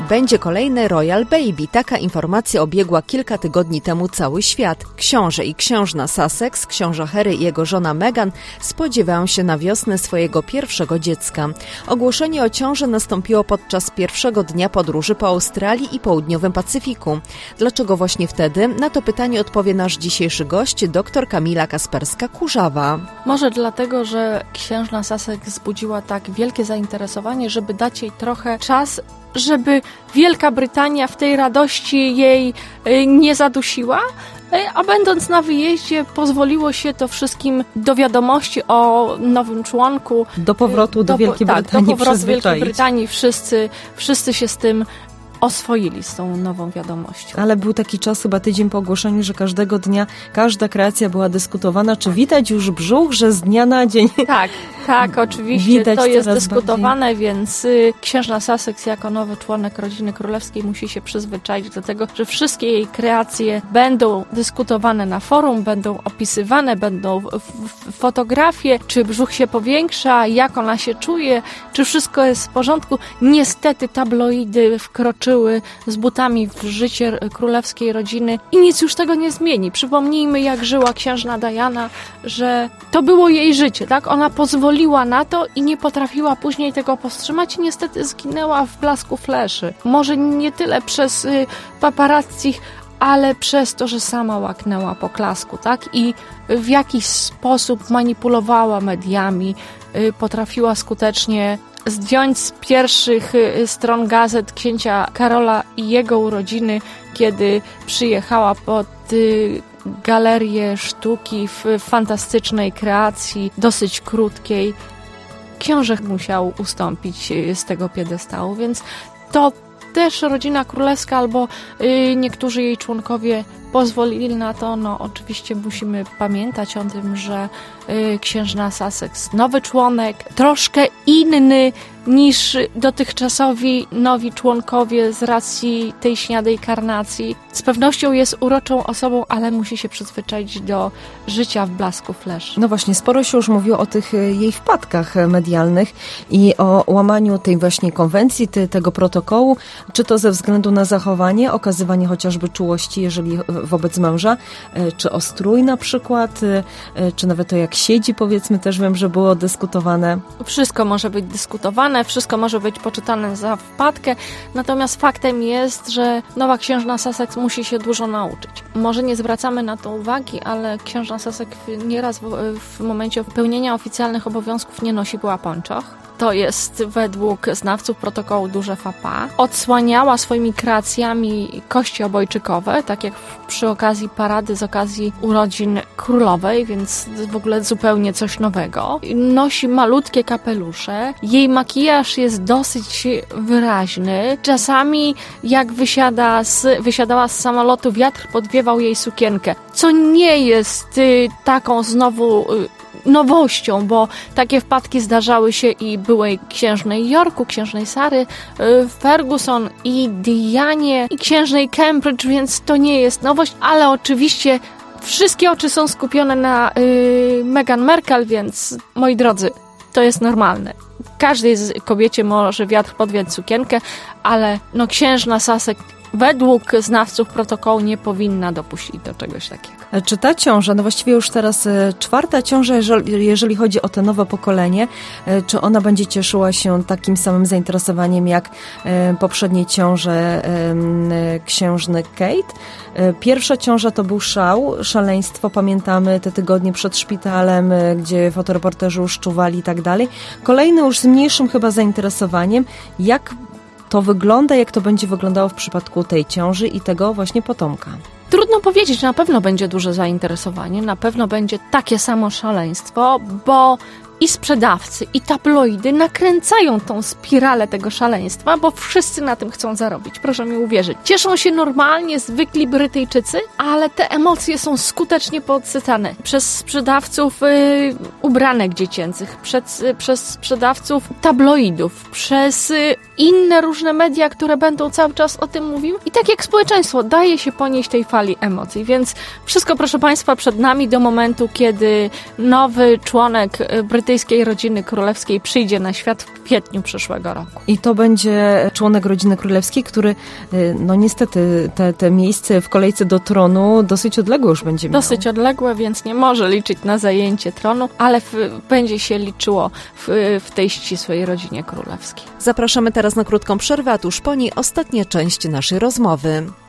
będzie kolejny Royal Baby. Taka informacja obiegła kilka tygodni temu cały świat. Książę i księżna Sussex, książę Harry i jego żona Meghan spodziewają się na wiosnę swojego pierwszego dziecka. Ogłoszenie o ciąży nastąpiło podczas pierwszego dnia podróży po Australii i południowym Pacyfiku. Dlaczego właśnie wtedy? Na to pytanie odpowie nasz dzisiejszy gość, dr Kamila Kasperska-Kurzawa. Może dlatego, że księżna Sussex wzbudziła tak wielkie zainteresowanie, żeby dać jej trochę czas, żeby Wielka Brytania w tej radości jej nie zadusiła, a będąc na wyjeździe pozwoliło się to wszystkim do wiadomości o nowym członku. Do powrotu do Wielkiej Brytanii do powrotu Wielkiej Brytanii wszyscy się z tym oswoili, z tą nową wiadomością. Ale był taki czas, chyba tydzień po ogłoszeniu, że każdego dnia każda kreacja była dyskutowana. Czy widać już brzuch, że z dnia na dzień? Tak, oczywiście. Widać to jest dyskutowane, bardziej. Więc księżna Sussex jako nowy członek rodziny królewskiej musi się przyzwyczaić do tego, że wszystkie jej kreacje będą dyskutowane na forum, będą opisywane, będą fotografie, czy brzuch się powiększa, jak ona się czuje, czy wszystko jest w porządku. Niestety tabloidy wkroczyły z butami w życie królewskiej rodziny i nic już tego nie zmieni. Przypomnijmy, jak żyła księżna Diana, że to było jej życie, tak? Ona pozwoliła na to i nie potrafiła później tego powstrzymać i niestety zginęła w blasku fleszy. Może nie tyle przez paparazzi, ale przez to, że sama łaknęła po klasku, tak? I w jakiś sposób manipulowała mediami, potrafiła skutecznie zdjąć z pierwszych stron gazet księcia Karola i jego urodziny, kiedy przyjechała pod galerię sztuki w fantastycznej kreacji, dosyć krótkiej. Książę musiał ustąpić z tego piedestału, więc to też rodzina królewska albo niektórzy jej członkowie pozwolili na to. No oczywiście musimy pamiętać o tym, że księżna Sussex, nowy członek, troszkę inny niż dotychczasowi nowi członkowie z racji tej śniadej karnacji. Z pewnością jest uroczą osobą, ale musi się przyzwyczaić do życia w blasku fleszy. No właśnie, sporo się już mówiło o tych jej wpadkach medialnych i o łamaniu tej właśnie konwencji, tego protokołu. Czy to ze względu na zachowanie, okazywanie chociażby czułości, jeżeli wobec męża, czy o strój na przykład, czy nawet to jak siedzi, powiedzmy, też wiem, że było dyskutowane. Wszystko może być dyskutowane, wszystko może być poczytane za wpadkę, natomiast faktem jest, że nowa księżna Sussex musi się dużo nauczyć. Może nie zwracamy na to uwagi, ale księżna Sussex nieraz w momencie pełnienia oficjalnych obowiązków nie nosiła pończoch. To jest według znawców protokołu duże faux pas. Odsłaniała swoimi kreacjami kości obojczykowe, tak jak przy okazji parady z okazji urodzin królowej, więc w ogóle zupełnie coś nowego. Nosi malutkie kapelusze. Jej jest dosyć wyraźny. Czasami jak wysiadała z samolotu, wiatr podwiewał jej sukienkę, co nie jest taką znowu nowością, bo takie wpadki zdarzały się i byłej księżnej Yorku, księżnej Sary Ferguson i Dianie i księżnej Cambridge, więc to nie jest nowość, ale oczywiście wszystkie oczy są skupione na Meghan Markle, więc moi drodzy, to jest normalne. Każdej kobiecie może wiatr podwiać sukienkę, ale księżna Sussex według znawców protokołu nie powinna dopuścić do czegoś takiego. Czy ta ciąża, no właściwie już teraz czwarta ciąża, jeżeli chodzi o to nowe pokolenie, czy ona będzie cieszyła się takim samym zainteresowaniem jak poprzednie ciąże księżny Kate? Pierwsza ciąża to był szaleństwo, pamiętamy te tygodnie przed szpitalem, gdzie fotoreporterzy już czuwali i tak dalej. Kolejny już z mniejszym chyba zainteresowaniem, jak to wygląda, jak to będzie wyglądało w przypadku tej ciąży i tego właśnie potomka. Trudno powiedzieć, na pewno będzie duże zainteresowanie, na pewno będzie takie samo szaleństwo, bo i sprzedawcy, i tabloidy nakręcają tą spiralę tego szaleństwa, bo wszyscy na tym chcą zarobić, proszę mi uwierzyć. Cieszą się normalnie zwykli Brytyjczycy, ale te emocje są skutecznie podsycane przez sprzedawców ubranek dziecięcych, przez sprzedawców tabloidów, przez inne różne media, które będą cały czas o tym mówiły. I tak jak społeczeństwo daje się ponieść tej fali emocji. Więc wszystko, proszę Państwa, przed nami do momentu, kiedy nowy członek brytyjskiej rodziny królewskiej przyjdzie na świat w kwietniu przyszłego roku. I to będzie członek rodziny królewskiej, który no niestety te miejsce w kolejce do tronu dosyć odległe już będzie miał. Dosyć odległe, więc nie może liczyć na zajęcie tronu, ale będzie się liczyło w tej ścisłej rodzinie królewskiej. Zapraszamy teraz na krótką przerwę, a tuż po niej ostatnia część naszej rozmowy.